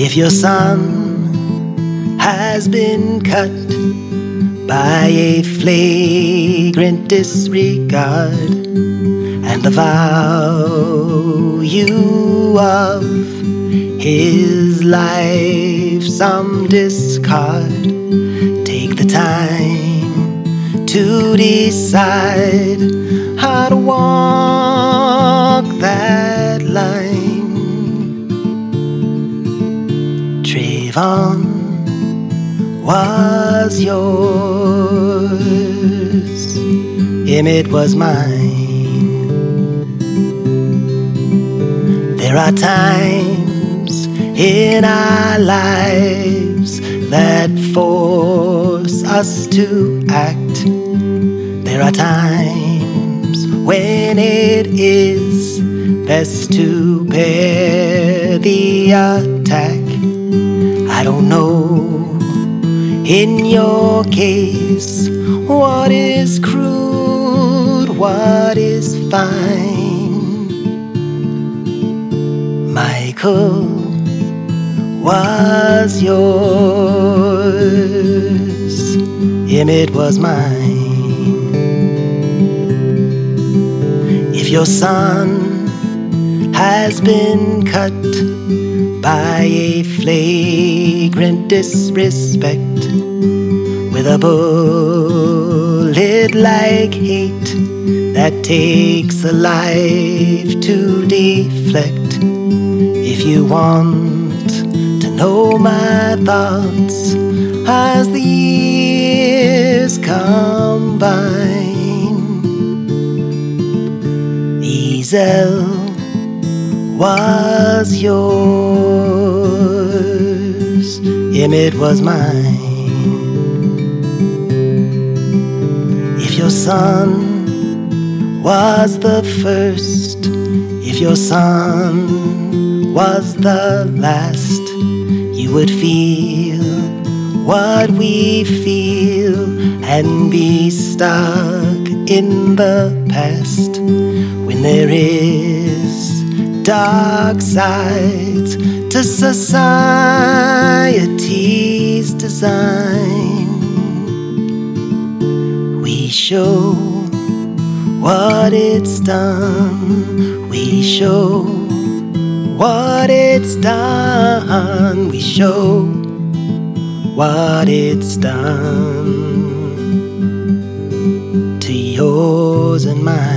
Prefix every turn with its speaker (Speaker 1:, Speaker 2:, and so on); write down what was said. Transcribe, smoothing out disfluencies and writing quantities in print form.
Speaker 1: If your son has been cut by a flagrant disregard, and the value of his life some discard, take the time to decide how to walk that line. Trayvon was yours, Emmett was mine. There are times in our lives that force us to act. There are times when it is best to bear the attack. I don't know, in your case, what is crude, what is fine. Michael was yours, Emmett was mine. If your son has been cut by a flagrant disrespect, with a bullet like hate that takes a life to deflect. If you want to know my thoughts as the years combine, Ezel was yours, Emmett was mine. If your son was the first, if your son was the last, you would feel what we feel and be stuck in the past. When there is dark sides to society's design, we show what it's done. We show what it's done. We show what it's done to yours and mine.